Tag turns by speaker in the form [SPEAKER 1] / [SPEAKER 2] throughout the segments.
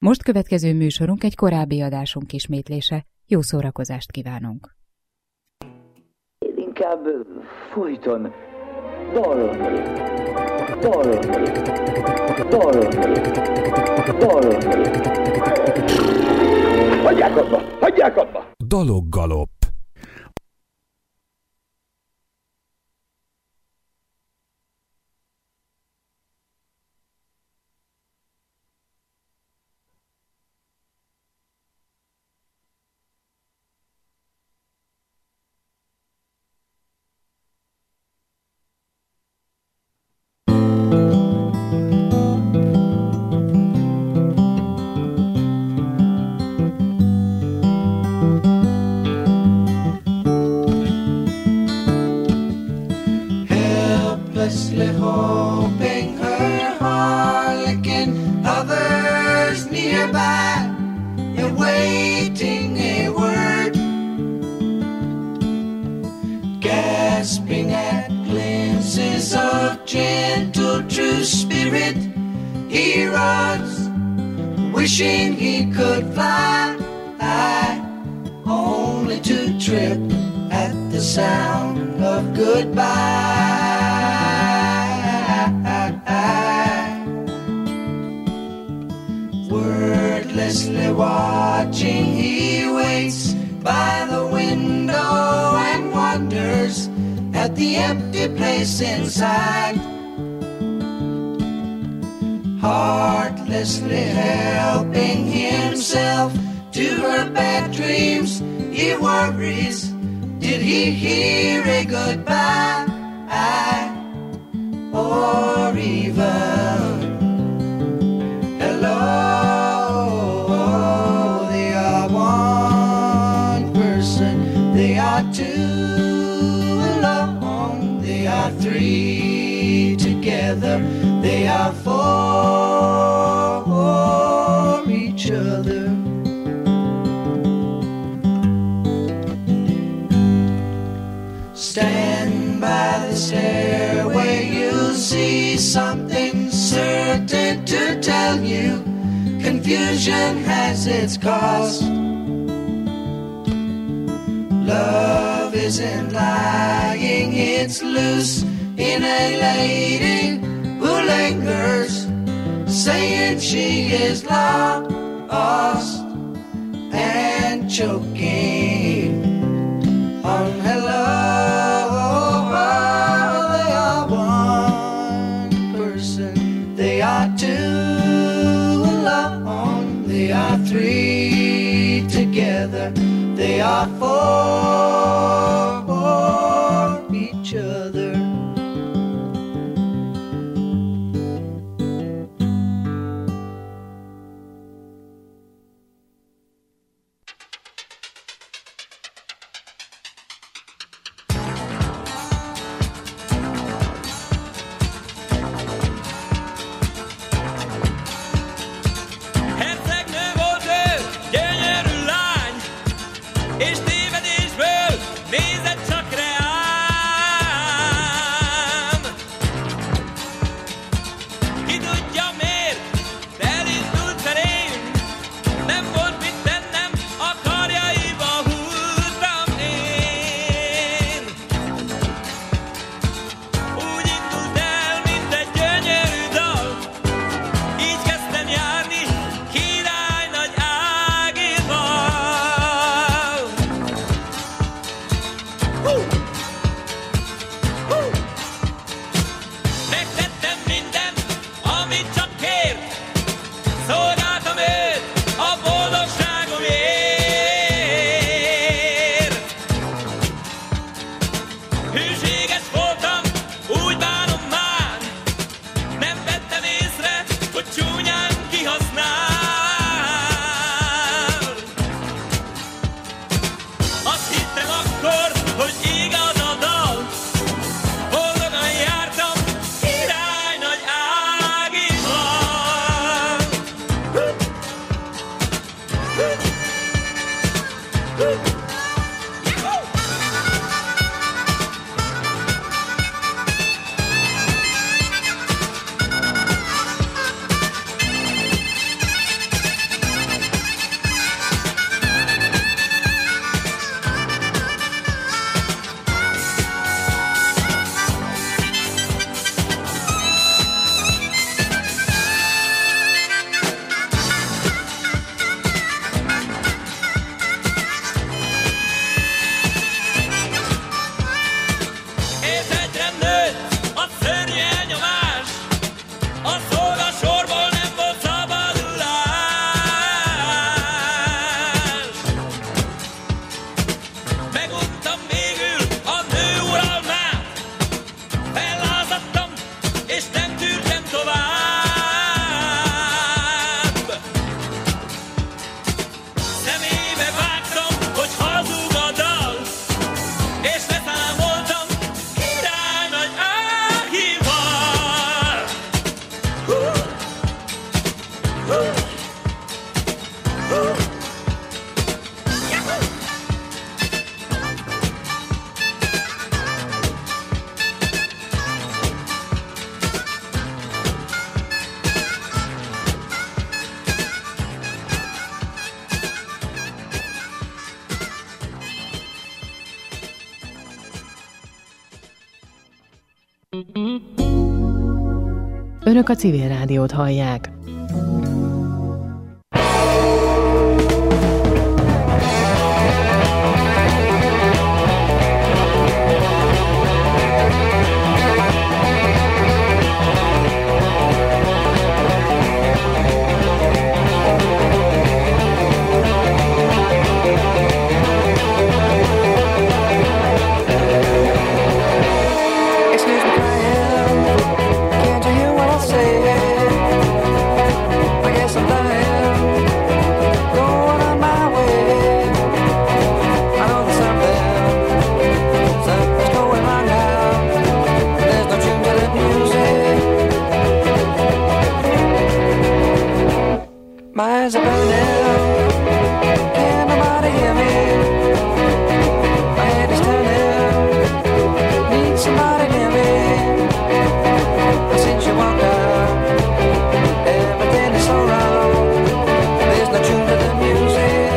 [SPEAKER 1] Most következő műsorunk egy korábbi adásunk ismétlése. Jó szórakozást kívánunk!
[SPEAKER 2] Én inkább folyton dalolni. Hagyják abba!
[SPEAKER 3] Daloggalop.
[SPEAKER 4] Hoping her harlequin, others nearby, awaiting a word, gasping at glimpses of gentle true spirit, he runs, wishing he could fly, only to trip at the sound of goodbye. Wordlessly watching, he waits by the window and wonders at the empty place inside. Heartlessly helping himself to her bad dreams, he worries, did he hear a goodbye? Or even hello? They are one person, they are two alone, they are three together, they are for each other. Stand by the stairway, you'll see something certain to tell you. Confusion has its cost. Love isn't lying, it's loose in a lady who lingers, saying she is lost and choking on hello. They are one person, they are two alone, they are three together, they are for each other.
[SPEAKER 5] És tévedésből
[SPEAKER 3] Önök a Civil Rádiót hallják.
[SPEAKER 4] My eyes are burning, can't nobody hear me. My head is turning, need somebody near me. Since you walked out, everything is so wrong. There's no tune to the music.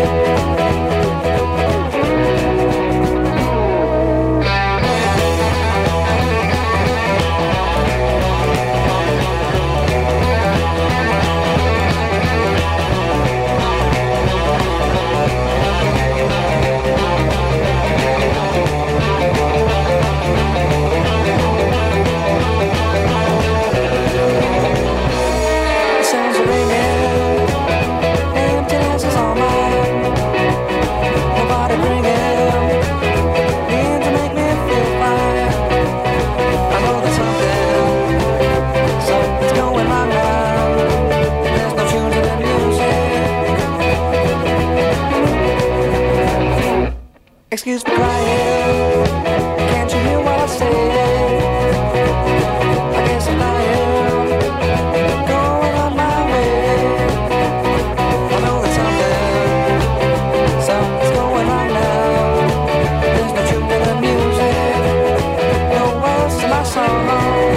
[SPEAKER 4] Excuse me crying, can't you hear what I say? I guess I'm lying, going on my way. I know that something's going on now. There's no tune to the music, no words to my song.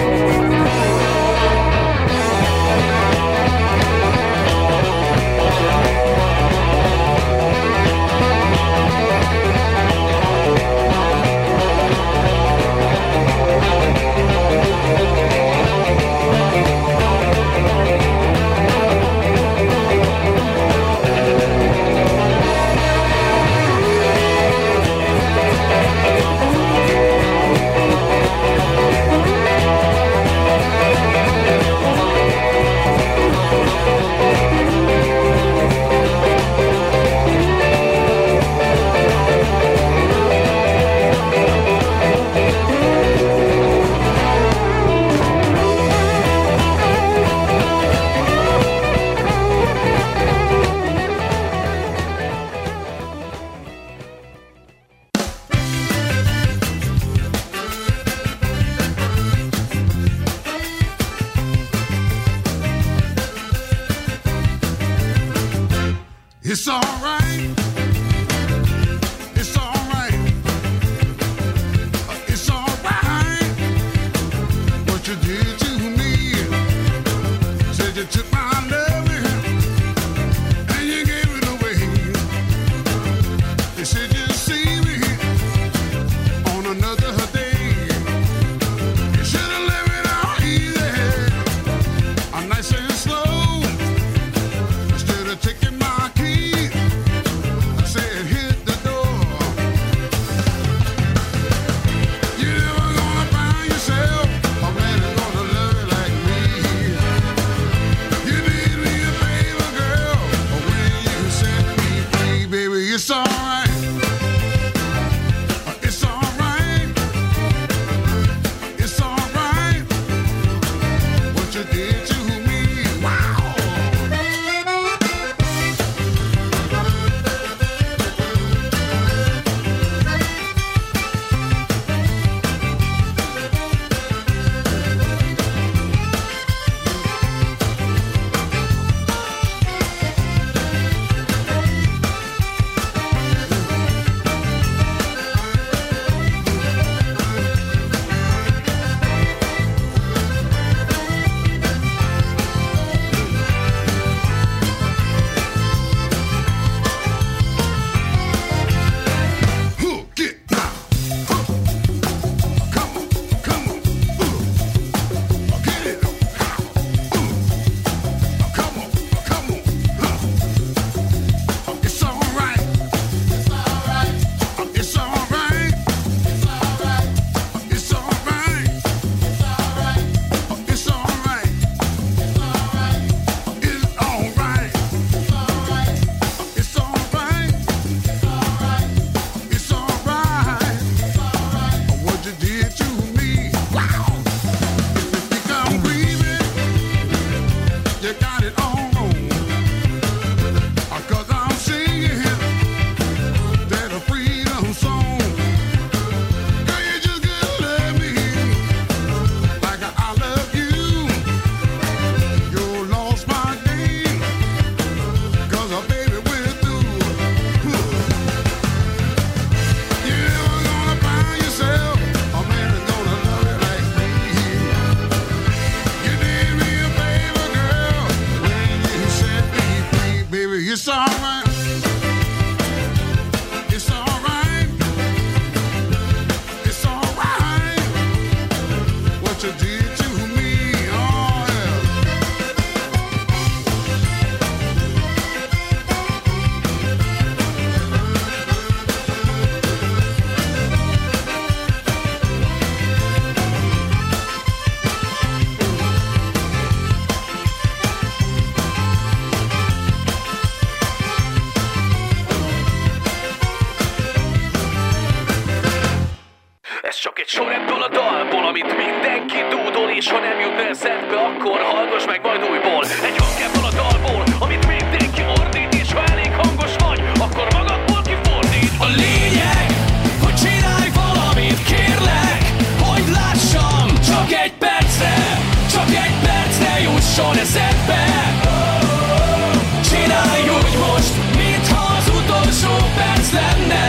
[SPEAKER 5] It's all right. It's all right. It's all right. What you did to me. Said you took my loving and you gave it away. You said you'd see me on another day. You should have left it out easy. I'm nice and slow. Instead of taking my key
[SPEAKER 6] mindenki dúdol, és ha nem jut be eszedbe, akkor hallgass meg majd újból. Egy hang ebből a dalból, amit mindenki ordít, és ha elég hangos vagy, akkor magadból kifordít. A lényeg, hogy csinálj valamit, kérlek, hogy lássam. Csak egy percre jusson eszedbe. Csinálj úgy most, mintha az utolsó perc lenne.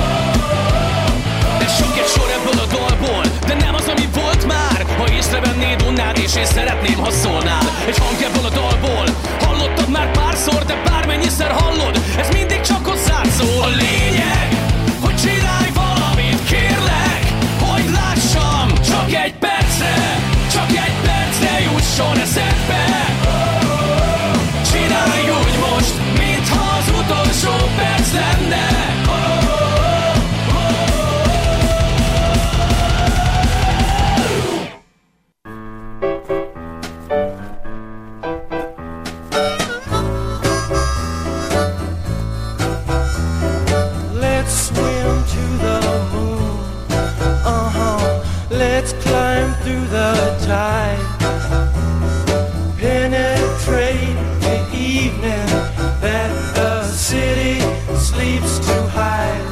[SPEAKER 6] De sok egy sor ebből a dalból, de nem az, ami volt már. Ha észrevennéd, unnád, és én szeretném, ha szólnál. Egy hang ebből a dalból, hallottad már párszor, de bármennyiszer hallod, ez mindig csak hozzád szól. A lényeg, hogy csinálj valamit, kérlek, hogy lássam. Csak egy percre jusson eszedbe. Csinálj úgy most, mintha az utolsó perc lenne.
[SPEAKER 4] Let's swim to the moon. Let's climb through the tide. Penetrate the evening that the city sleeps to hide.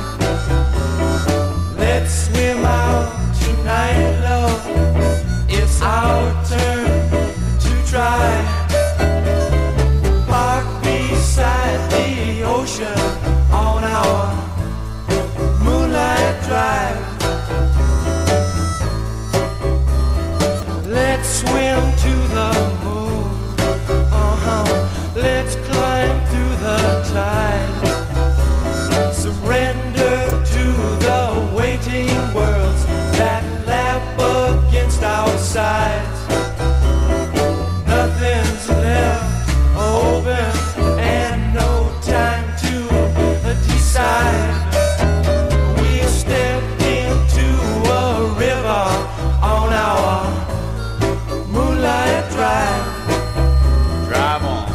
[SPEAKER 4] Let's swim out tonight, love. It's our turn to try. Park beside the ocean on our moonlight drive. Let's swim to the moon. Let's climb through the tide. Surrender to the waiting worlds that lap against our sides. Nothing's left open and no time to decide. We've stepped into a river on our moonlight drive.
[SPEAKER 2] Drive on.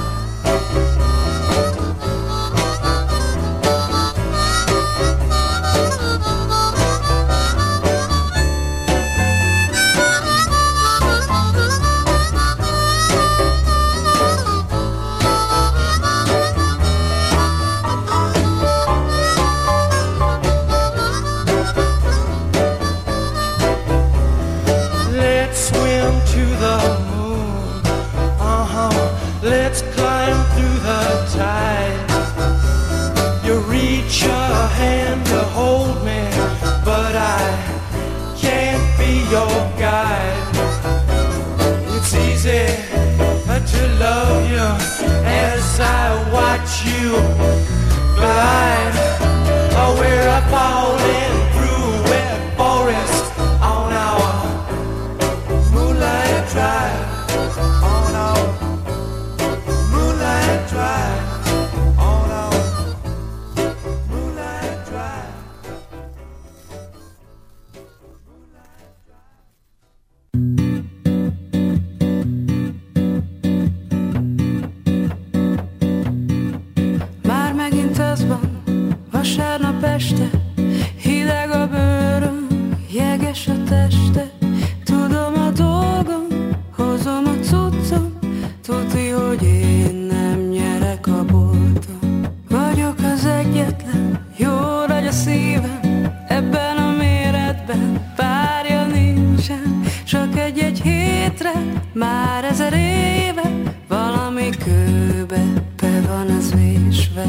[SPEAKER 4] Let's swim to the moon. Let's climb through the tide. You reach your hand to hold me, but I can't be your guide. It's easy to love you as I watch you glide. We're falling through wet forest on our moonlight drive. On our moonlight drive. On our moonlight drive.
[SPEAKER 7] Már megint az van, vasárnap este, hideg a bőröm, jeges a teste. Tudom a dolgom, hozom a cuccom, tudni, hogy én nem nyerek a bolton. Vagyok az egyetlen, jó nagy a szívem, ebben a méretben párja nincsen. Csak egy-egy hétre, már 1000 éve, valami kőbe be van az vésve.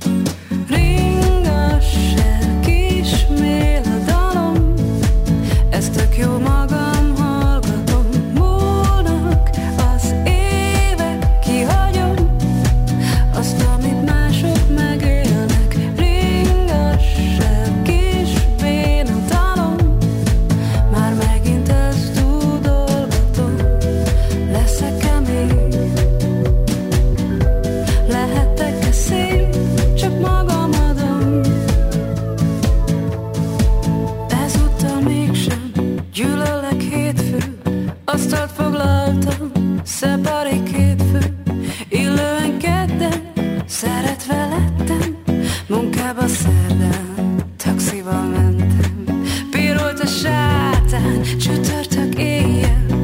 [SPEAKER 7] Ringass-e, kismél a dalom, ez tök jó, magam hallgatom. Múlnak az évek, kihagyom azt, amit mások megélnek. Ringass-e, kismél a dalom, már megint ezt tudolgatom. Leszek-e még? Lehetek-e szép? Csak magam adom. Ezúttal mégsem gyűlölek hétfőn, asztalt foglaltam, szepari 2 fő. Illően kedden, szeretve lettem, munkába szerdán, taxival mentem. Pirult a sátán, csütörtök éjjel,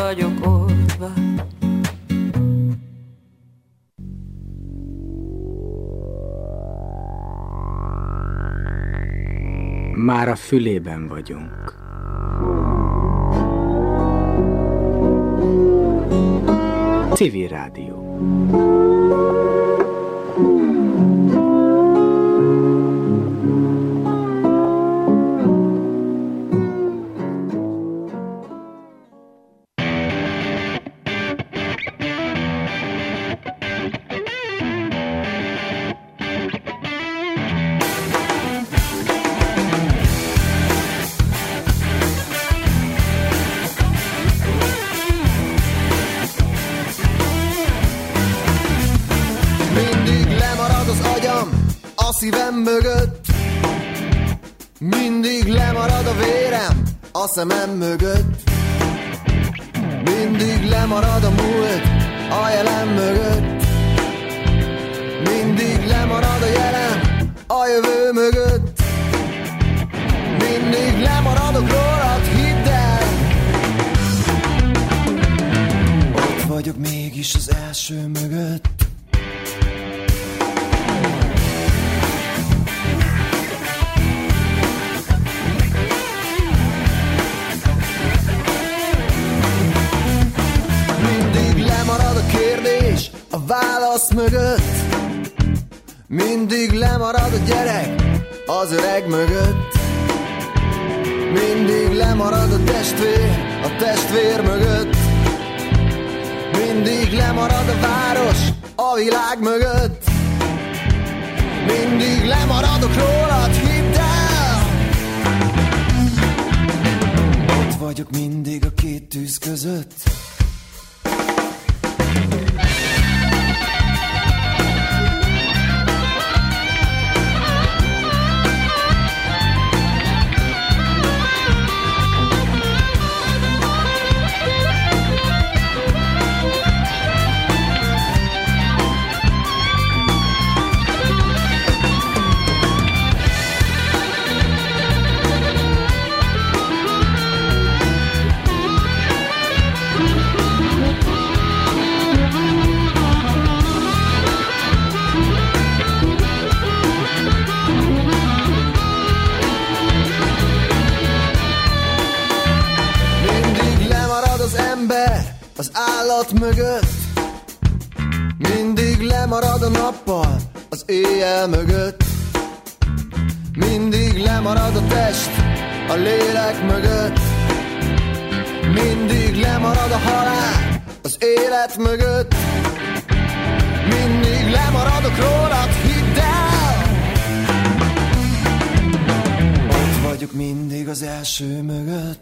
[SPEAKER 7] vagyok oldva.
[SPEAKER 8] Már a fülében vagyunk. Civil Rádió.
[SPEAKER 9] Szívem mögött mindig lemarad a vérem, a szemem mögött mindig lemarad a múlt, a jelen mögött mindig lemarad a jelen, a jövő mögött mindig lemaradok rólad, hidd el. Ott vagyok mégis az első mögött. A válasz mögött mindig lemarad a gyerek az öreg mögött, mindig lemarad a testvér mögött, mindig lemarad a város a világ mögött, mindig lemaradok rólad, hidd el. Ott vagyok mindig a két tűz között. Az állat mögött mindig lemarad a nappal az éjjel mögött, mindig lemarad a test a lélek mögött, mindig lemarad a halál az élet mögött, mindig lemaradok rólad, hidd el. Ott vagyok mindig az első mögött.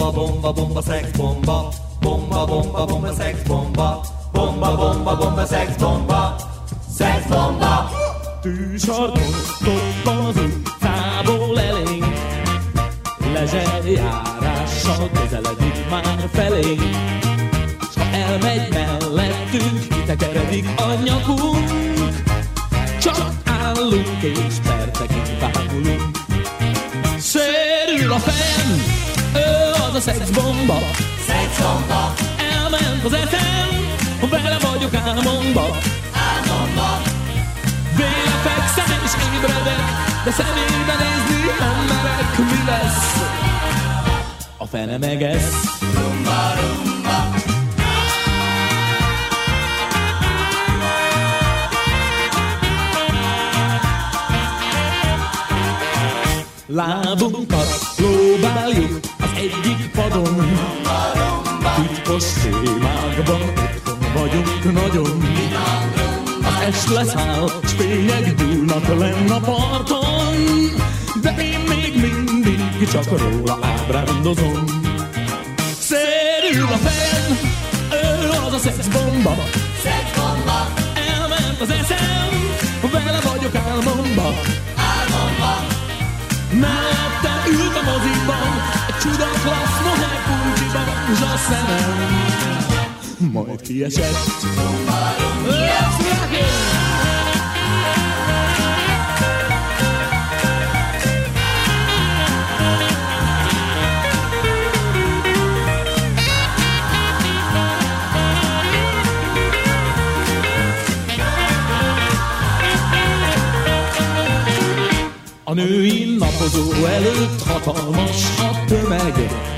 [SPEAKER 10] Bomba, bomba, bomba, szexbomba. Bomba, bomba, bomba, szexbomba. Bomba, bomba, bomba, szexbomba. Szexbomba.
[SPEAKER 6] Tűsarkotottan az utcából elénk, lezserjárással közeledik már felénk, s ha elmegy mellettünk, kitekeredik a nyakunk, csak állunk és percekig bámulunk. Sérül a fejem, ő az a szexbomba.
[SPEAKER 10] Szexbomba.
[SPEAKER 6] Elment az eszem, vele vagyok álmomba.
[SPEAKER 10] Álmomba.
[SPEAKER 6] Véle fekszem és ébredek, de szemébe nézni nem merek. Mi lesz? A fene megesz.
[SPEAKER 10] Rumba, rumba.
[SPEAKER 6] Lábunkat próbáljuk az egyik padon, titkos sémákban otthon vagyunk nagyon. Az est leszáll, s fények dúlnak lenn a parton, de én még mindig csak róla ábrándozom. Szérül a fejem, ő az a szexbomba.
[SPEAKER 10] Szexbomba.
[SPEAKER 6] Elment az eszem, vele vagyok álmomba.
[SPEAKER 10] Álmomba.
[SPEAKER 6] Mellettem ült a moziban, egy csuda klassz moher pulcsiban, s a szemem majd kiesett. Let's rock it! A női napozó előtt hatalmas a tömeg,